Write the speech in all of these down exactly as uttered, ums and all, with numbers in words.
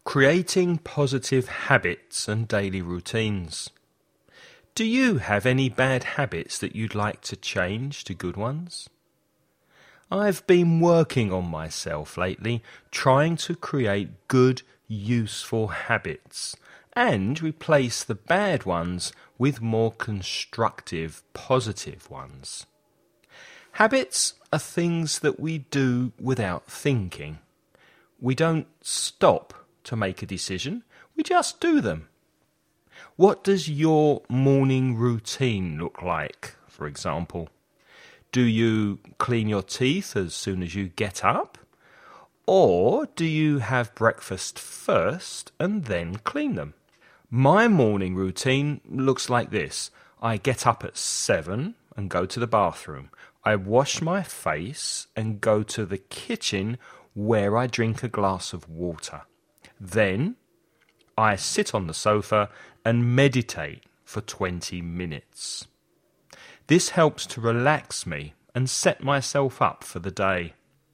Creating positive habits and daily routines. Do you have any bad habits that you'd like to change to good ones? I've been working on myself lately, trying to create good, useful habits and replace the bad ones with more constructive, positive ones. Habits are things that we do without thinking. We don't stop to make a decision, we just do them. What does your morning routine look like, for example? Do you clean your teeth as soon as you get up? Or do you have breakfast first and then clean them? My morning routine looks like this. I get up at seven and go to the bathroom. I wash my face and go to the kitchen where I drink a glass of water. Then I sit on the sofa and meditate for twenty minutes. This helps to relax me and set myself up for the day.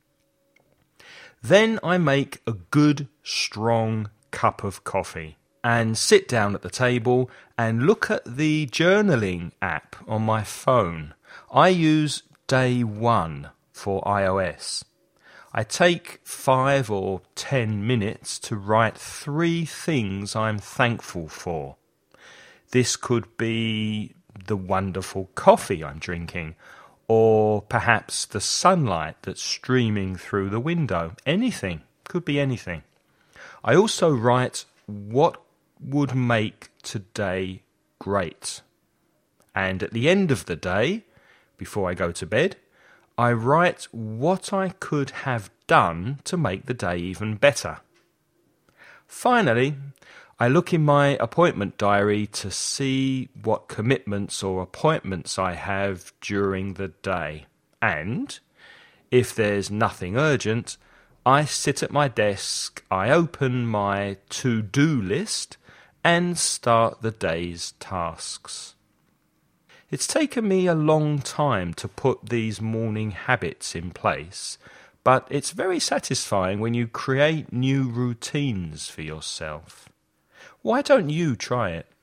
Then I make a good, strong cup of coffee and sit down at the table and look at the journaling app on my phone. I use Day One for iOS. I take five or ten minutes to write three things I'm thankful for. This could be the wonderful coffee I'm drinking, or perhaps the sunlight that's streaming through the window. Anything. Could be anything. I also write what would make today great. And at the end of the day, before I go to bed, I write what I could have done to make the day even better. Finally, I look in my appointment diary to see what commitments or appointments I have during the day. And, if there's nothing urgent, I sit at my desk, I open my to-do list, and start the day's tasks. It's taken me a long time to put these morning habits in place, but it's very satisfying when you create new routines for yourself. Why don't you try it?